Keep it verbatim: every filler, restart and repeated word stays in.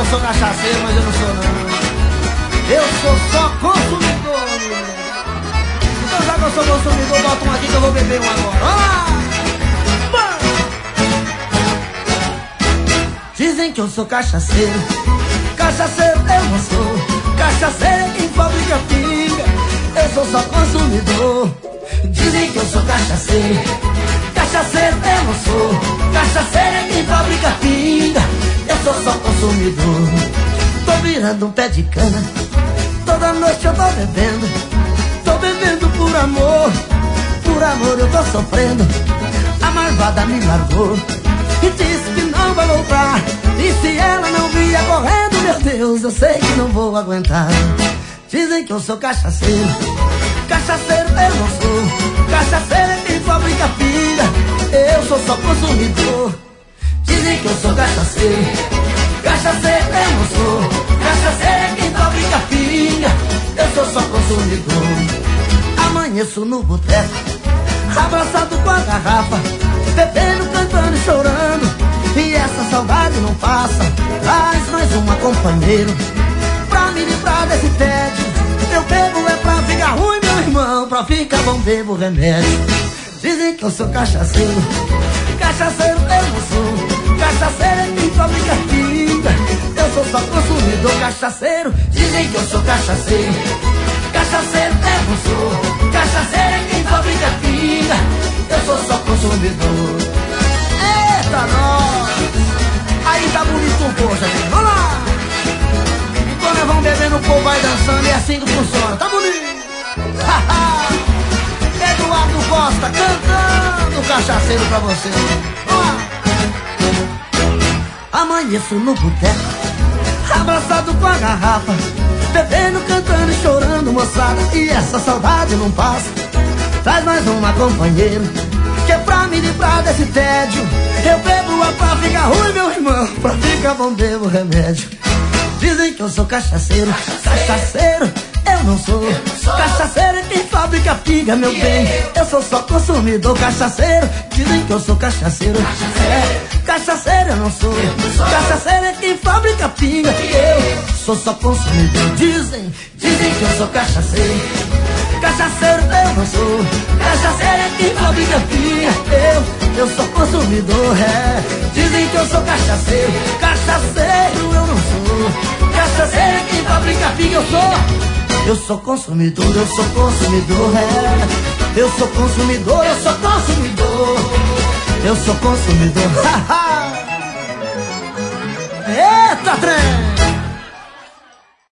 eu sou cachaceiro, mas eu não sou não. Eu sou só consumidor. Então já que eu sou consumidor, bota um aqui que eu vou beber um agora. Olá! Dizem que eu sou cachaceiro, cachaceiro eu não sou. Cachaceiro é quem fabrica pinga, eu sou só consumidor. Dizem que eu sou cachaceiro, cachaceiro eu não sou. Cachaceiro é quem fabrica pinga, eu sou só consumidor. Tô virando um pé de cana, toda noite eu tô bebendo. Tô bebendo por amor, por amor eu tô sofrendo. A marvada me largou e disse que não vai voltar. E se ela não vier correndo, meu Deus, eu sei que não vou aguentar. Dizem que eu sou cachaceiro, cachaceiro eu não sou. Cachaceiro é quem fabrica pinga, eu sou só consumidor. Dizem que eu sou cachaceiro, cachaceiro eu não sou. Cachaceiro é quem fabrica pinga, eu sou só consumidor. Amanheço no boteco, abraçado com a garrafa, bebendo, cantando e chorando. E essa saudade não passa. Traz mais uma companheiro pra me livrar desse tédio. Eu bebo é pra ficar ruim, meu irmão. Pra ficar bom bebo remédio. Dizem que eu sou cachaceiro, cachaceiro eu não sou. Cachaceiro é quem fabrica pinga, eu sou só consumidor. Cachaceiro, dizem que eu sou cachaceiro, cachaceiro eu não sou. Cachaceiro é quem fabrica pinga, eu sou só consumidor. Eita nós! Aí tá bonito, poxa, gente. Vamos lá! Quando nós vamos bebendo, o povo vai dançando e é assim que funciona. Tá bonito! Eduardo Costa cantando cachaceiro pra você. Vamos lá! Amanheço no boteco, abraçado com a garrafa, bebendo, cantando e chorando, moçada. E essa saudade não passa. Traz mais uma companheira, que é pra me livrar desse tédio. Eu bebo é pra ficar ruim, meu irmão. Pra ficar bom bebo remédio. Dizem que eu sou cachaceiro, cachaceiro eu não sou. Cachaceiro é quem fabrica pinga, meu bem. Eu sou só consumidor. Cachaceiro, dizem que eu sou cachaceiro. É, cachaceiro eu não sou. Cachaceiro é quem fabrica pinga, eu sou só consumidor. Dizem, dizem que eu sou cachaceiro, cachaceiro eu não sou. Cachaceiro é quem fabrica pinga, eu, eu sou consumidor. É, dizem que eu sou cachaceiro, cachaceiro eu não sou. Cachaceiro é quem fabrica pinga, eu sou. Eu sou consumidor, eu sou consumidor. É, eu sou consumidor, eu sou consumidor. Eu sou consumidor. Eita, trem!